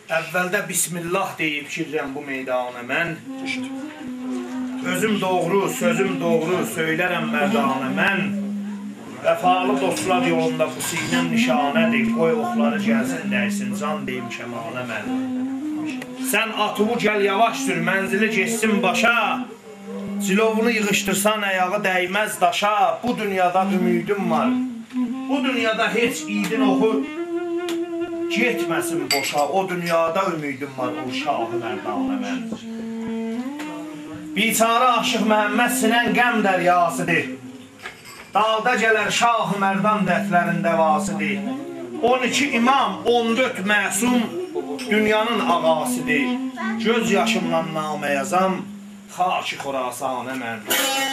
Əvvəldə bismillah deyib girirəm bu meydana mən. Özüm doğru, sözüm doğru, söylərəm mərdanə mən. Vəfalı dostlar yolunda bu sinəm nişanədir. Qoy oxları gəlsin dəysin, can deyim kəmanə mən. Sən atuvu gəl yavaş sür, mənzili geçsin başa. Cilovunu yığışdırsan ayağı dəyməz daşa. Bu dünyada ümidim var. Bu dünyada heç idin oxu getməsin boşa. O dünyada ümidim var, o şahı mərdanə mən. Biçarə aşıq Məhəmməd sinən qəm dəryasıdır. Dalda gələr şahı mərdan dərdlərin dəvasıdır. 12 imam, 14 məsum dünyanın ağasıdır. Göz yaşımla namə yazam, xaki Xorasanə mən.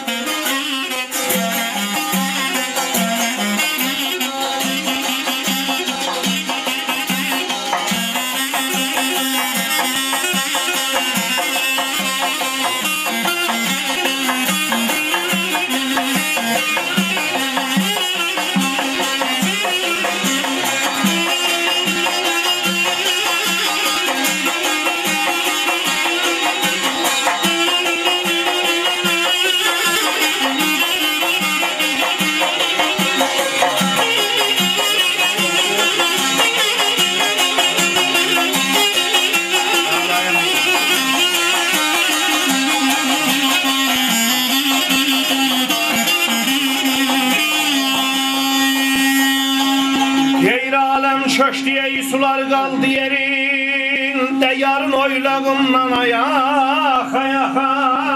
Çöşdü ey sular qaldı yerində, yarın oylağımdan ayax ayaxa.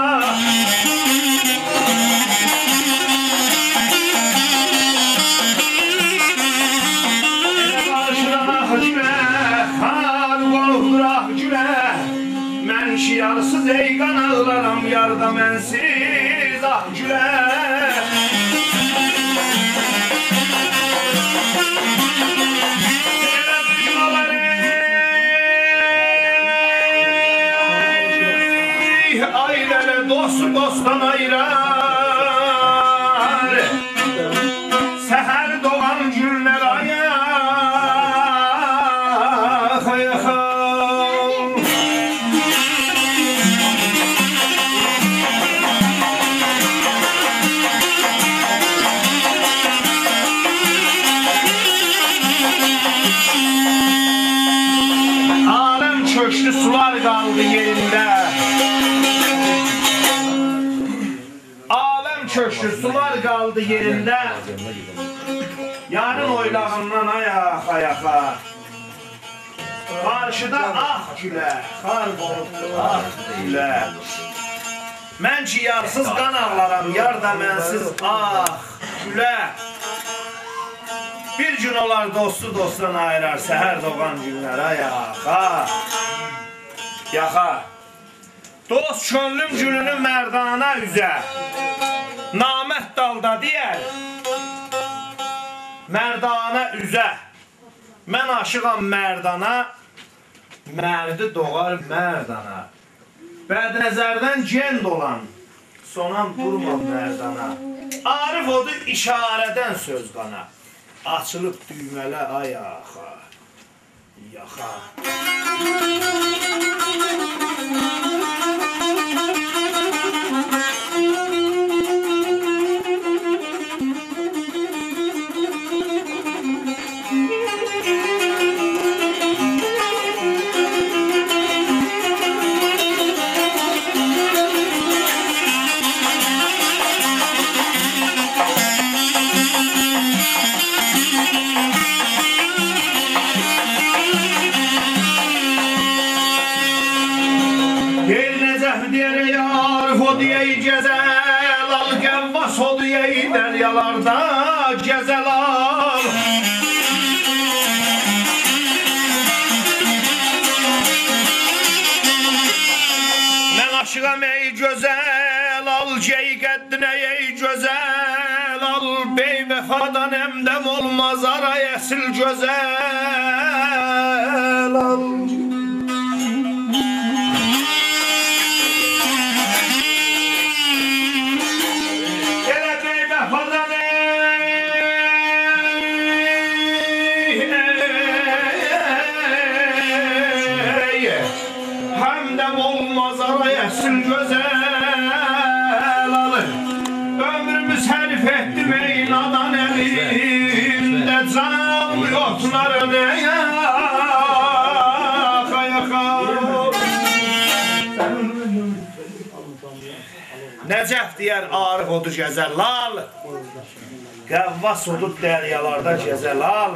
Elə qarşıdan gülə, xar qonubduraq gülə. Mən şiyarsız ey qanağlaram, yarda mənsiz ah gülə. Ailələ dost dostdan ayırar, səhər doğan günlər ayax ayaxa. Aləm çöşdü, sular qaldı yerində. Köşkü sular qaldı yerində, yarın oylağından ayax ayaxa. Qarşıda ah gülə, xar qonubdur ah gülə. Mən ki yarsız qan ağlaram, yar da mənsiz ah gülə. Bir gün olar dostu dostdan ayırar, səhər doğan günlər ayaxa yaxa. Dost könlüm gülünü mərdana üzə, namət dalda deyər, mərdana üzə. Mən aşığam mərdana, mərdi doğar mərdana. Bədnəzərdən gend olan, sonan durma mərdana. Arif odur işarədən söz qana, açılıb düymələ ayaxa, yaxa. Deryalarda gezel al. Mən aşığam ey gözəl, al cey qəddinə ey gözəl, al bey vəfadan əmdəm olmaz, aray əsil gözəl al. əsl gözəl alır. Ömrümüz hərif etdim ey nadan elində, can yokları ne yaka yaka. Nəcəf deyər arıq odu gəzəlal, qəvvas odu dəryalarda gəzəlal.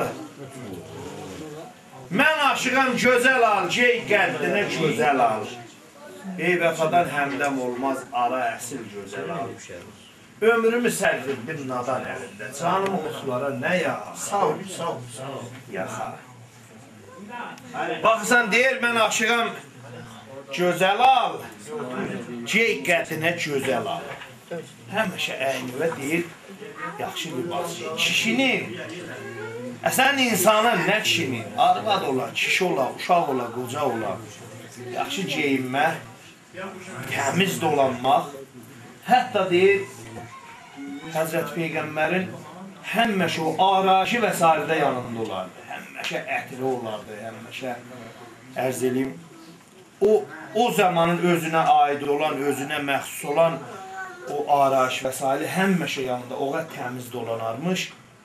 Mən aşığam gözəl al, gey qəddinə gözəl al. Ey vəfadan həmdəm olmaz, ara əsil gözəl al. Ömrümü sərf etdim nadan əlində, canım otlara nə ya? Sağ ol, yaxa. Baxırsan deyir, mən aşığam gözəl al, gey qəddinə gözəl al. Həmişə əynivə deyir, yaxşı libas gey. Kişinin, əsən insanın nə kişinin? Arvad ola, kişi ola, uşaq ola, qoca ola. Yaxşı geyinmək, təmiz dolanmaq. Hətta deyir, Həzrət Peyğəmbərin həmişə o arayışı və sairədə yanında olardı. Həmişə ətri olardı, həmişə ərz eləyim. O zamanın özünə aid olan, özünə məxsus olan o arayış və sairə həmişə yanında, o qədər təmiz dolanarmış.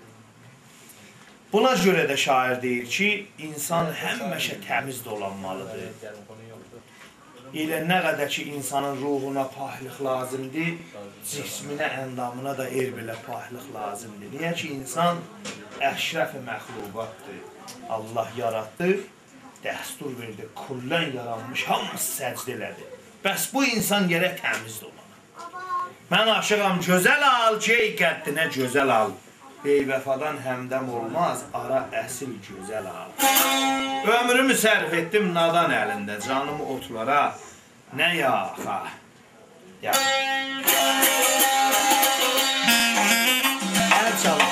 Buna görə də şair deyir ki, insan həmişə təmiz dolanmalıdır. Elə nə qədər ki, insanın ruhuna pahlıq lazımdır, cisminə, əndamına da belə pahlıq lazımdır. Niyə ki, insan əşrəf-i məxluqatdır. Allah yaratdı, dəstur verdi, kullən yaranmış, hamısı səcd elədi. Bəs bu insan yerə təmiz dolanır. Mən aşığam gözəl al, gey qəddinə gözəl al. Ey vəfadan həmdəm olmaz, ara əsil gözəl al. Ömrümü sərf etdim nadan əlində, canımı otlara nə yaxa. Əl çalın.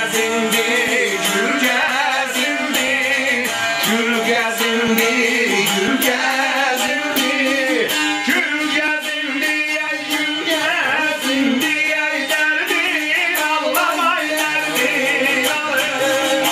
gəzindi, gül gəzindi, gül gəzindi, gül gəzindi, gül gəzindi, ay gül gəzindi, ay dərdin Allah, ay dərdin Allah.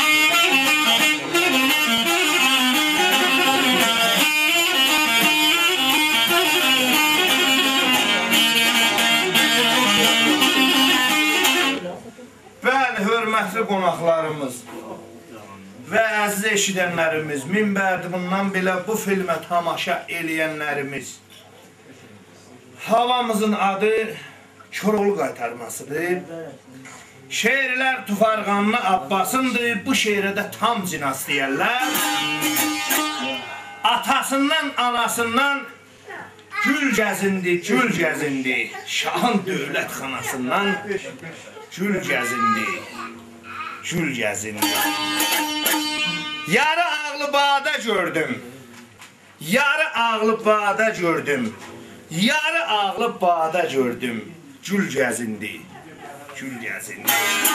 Bəli, hörmətli qonaqlarımız və əziz eşidənlərimiz, minbərdir bundan belə bu filmə tamaşa eləyənlərimiz, havamızın adı Koroğlu qaytarmasıdır. Şeirlər Tufarqanlı Abbasındır, bu şeirə də tam cinas deyərlər. Atasından, anasından gül gəzindi, gül gəzindi, şahın dövlət xanasından gül gəzindi, gül gəzindi. Yarı ağlı bağda gördüm, yarı ağlı bağda gördüm, yarı ağlı bağda gördüm, gül gəzindi, gül gəzindi.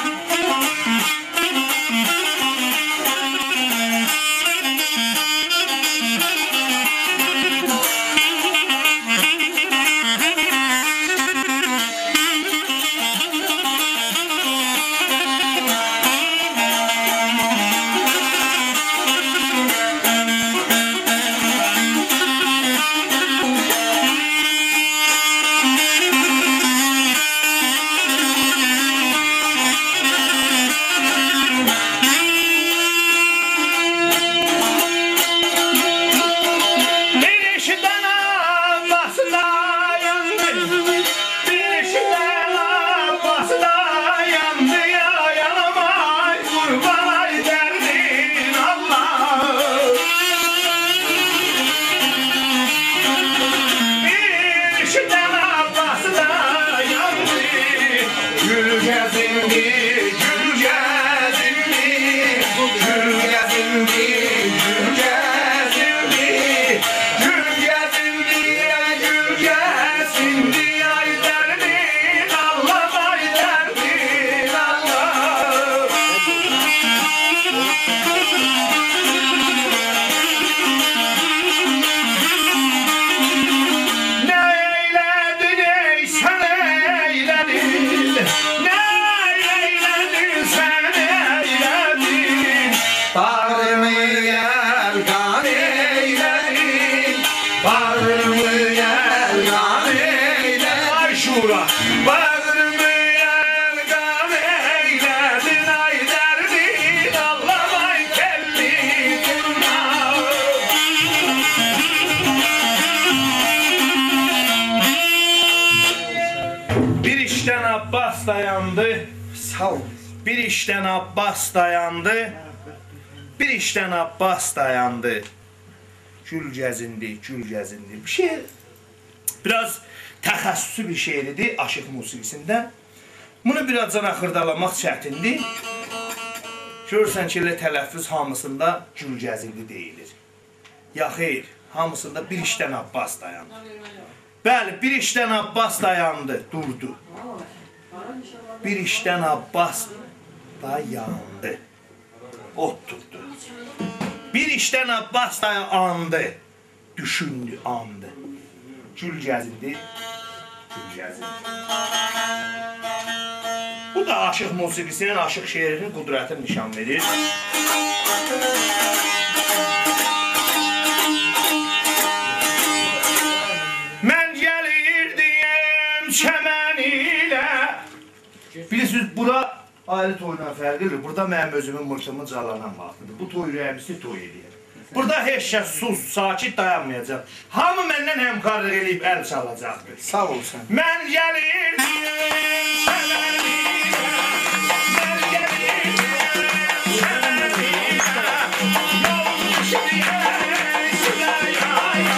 Abbas dayandı, sağ ol. Bir işten Abbas dayandı, bir işten Abbas dayandı. Gül gəzindi, gül gəzindi. Bir şey, biraz təxəssüsü bir şeiridir aşıq musiqisində. Bunu biraz can axırdalamaq çətindir. Görürsən ki, elə tələffüz hamısında gül gəzindi deyilir. Ya xeyr, hamısında bir işten Abbas dayandı. Bəli, bir işten Abbas dayandı, durdu. Bir işten Abbas dayandı, ot tuttu. Bir işten Abbas dayandı, düşündü, andı. Gül gəzindi, gül gəzindi. Bu da aşıq musiqisinin, aşıq şeirinin qudrətini nişan verir. Mən gəlirdiyim çəmən ilə. Bilirsiniz, bura aile toyundan fərqlidir. Burada mənim özümün mırtımın calanan vaxtıdır. Bu toy rəmisi toy edir. Burada heç kəs sus, sakit dayanmayacaq. Hamı məndən həmkarlıq eləyib əl çalacaqdır. Sağ olsun. Mən gəlirdim səmənilə, mən gəlirdim səmənilə, yolmuş deyək siləyaya.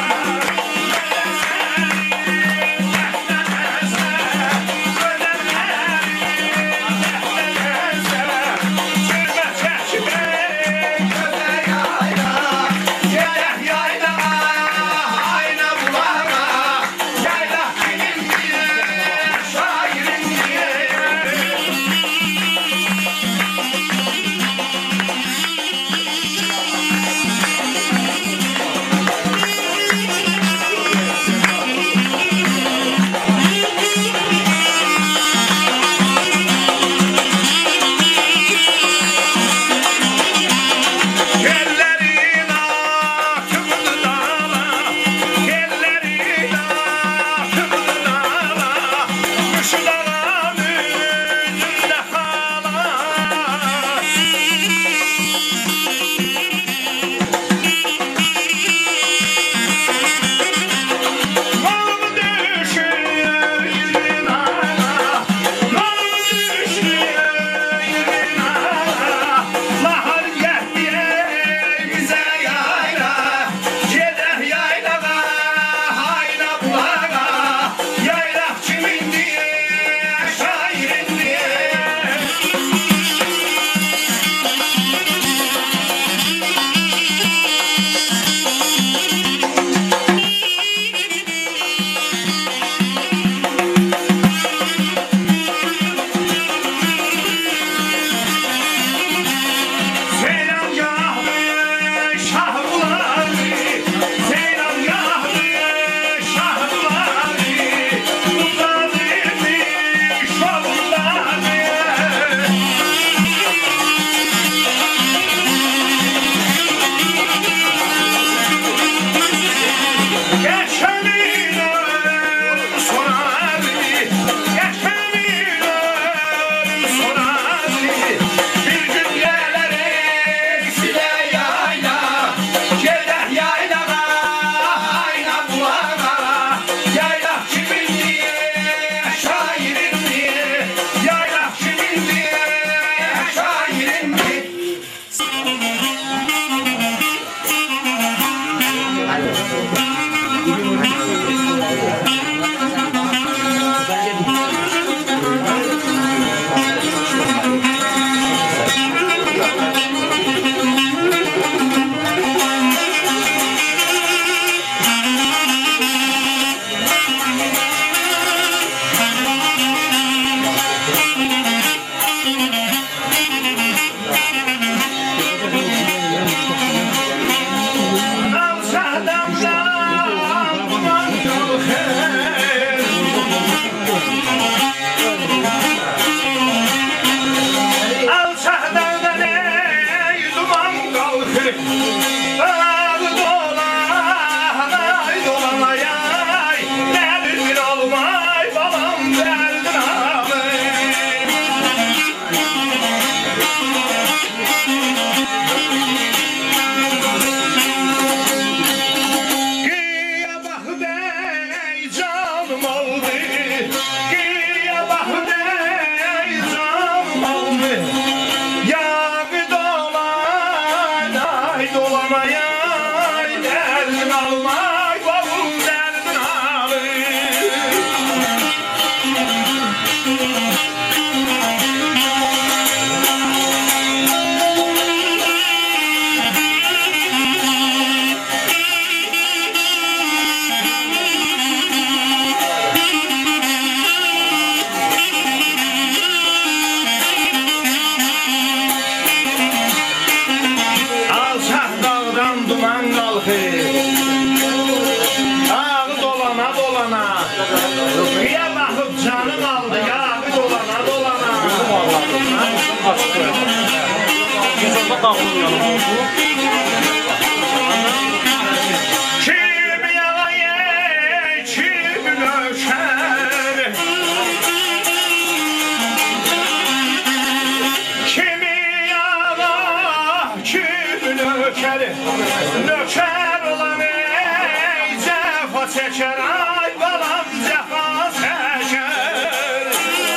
Nöker olan ey cefa çeker, ay balam cefa çeker.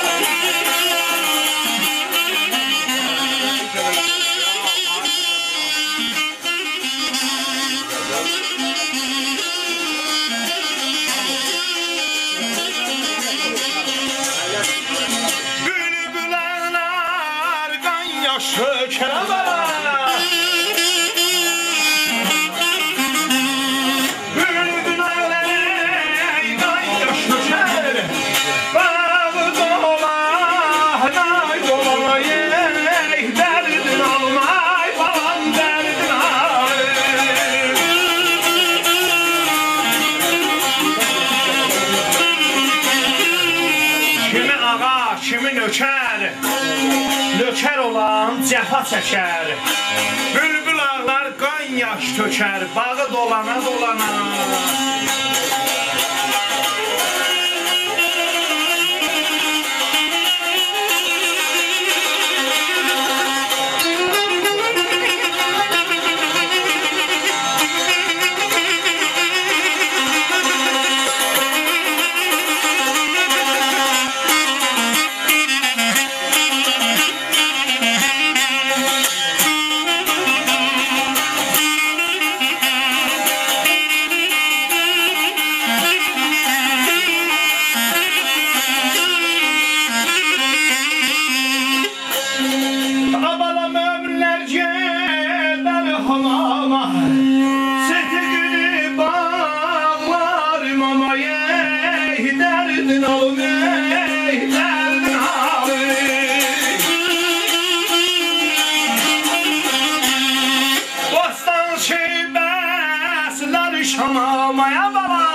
Bülbülenler kan yaşı keremler. Kimi nöker olan cefa çəkər. Bülbül ağlar qan yaş tökər, bağı dolana dolana. Şamamaya baba,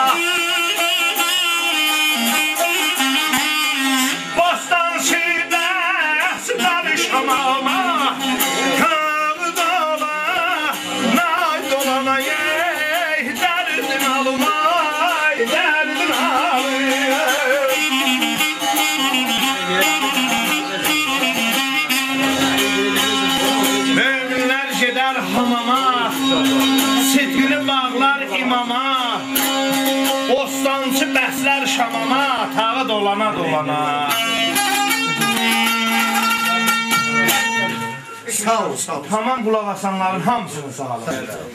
bostan şiddet şamama, kanı dola, nay dolana yey, derdin almay, derdin almay. Müminler gider hamama, Setgülü bağlar imama, bostancı bəslər şamama, tağı dolana dolana. Sağ ol, sağ ol. Tamam qulaq asanların hamısını sağ ol.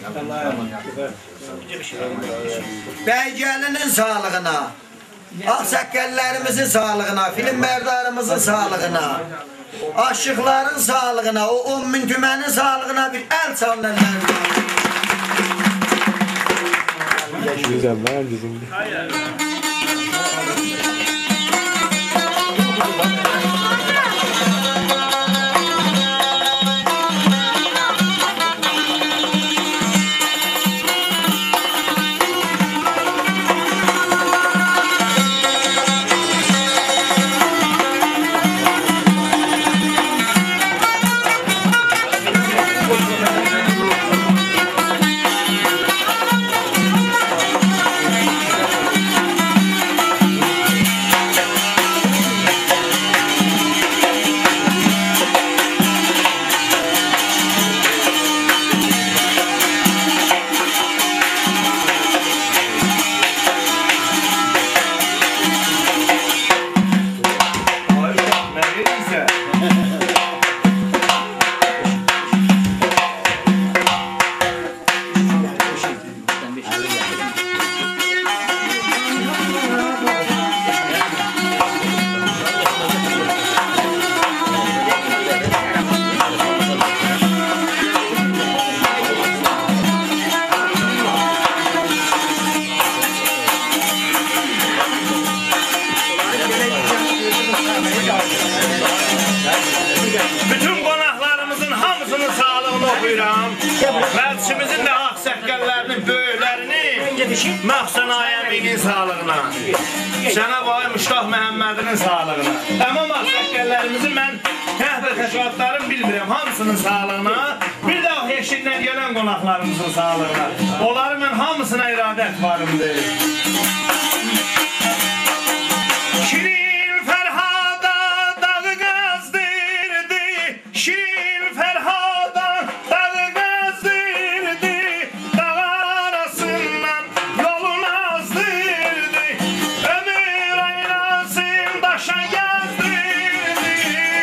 Bəygəlinin sağlığına, ağsaqqəllərimizin sağlığına, film mərdarımızın sağlığına, aşıqların sağlığına, o 10 min tümənin sağlığına bir əl çalınanlar. Güzeller bizim. Bütün qonaqlarımızın hamısının sağlığını oxuyuram. Məclisimizin də ağsəqqəllərinin, böyüklərinin, Məxsən Ayəminin sağlığına, Cənab Ali Müştaq Məhəmmədinin sağlığına. Tamam ağsəqqəllərimizin mən təhvə təşkilatlarını bilmirəm, hamısının sağlığına, bir də heşindən gələn qonaqlarımızın sağlığına. Onları mən hamısına iradət varımdır. Şirin Ferhada dağı gezdirdi, dağ arasından yolunu azdırdı, ömür aynasın daşa gezdirdi,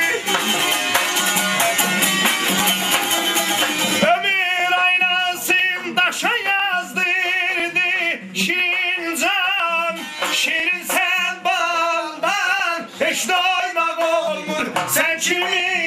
ömür aynasın daşa yazdırdı, şirin can, şirin sen baldan, hiç doymak olmur, sen kimin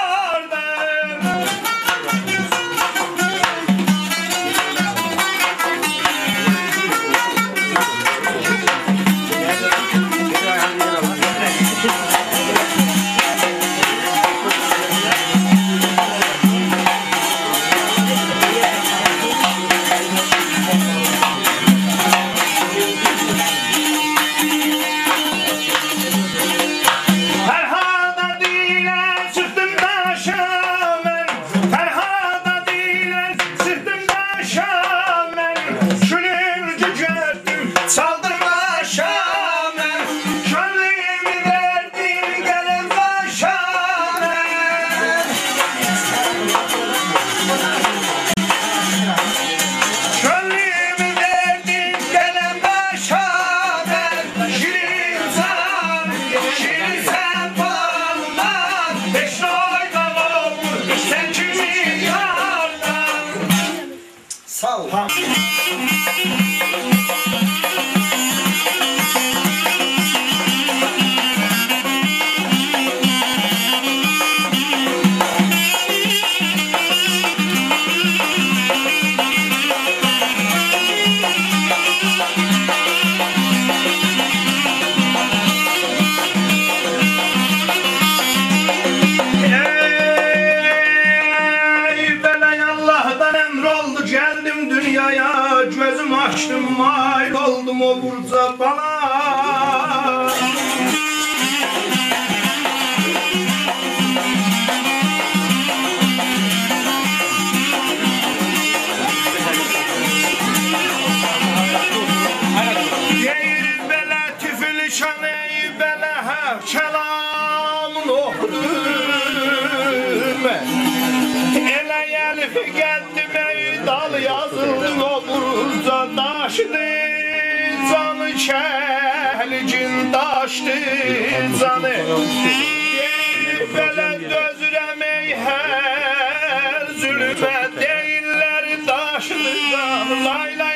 gözüm açtım, mail oldum o burca bana. Deyir belə tüfülşan ey belə hər kəlamın oxudum. Elə gəlib gəldim ey dal yazıldım o burca daşdı. Canı kəhlicin daşdı canı. Deyir belə dözürəm ey hər zülmə deyirlər daşdı canı. Layla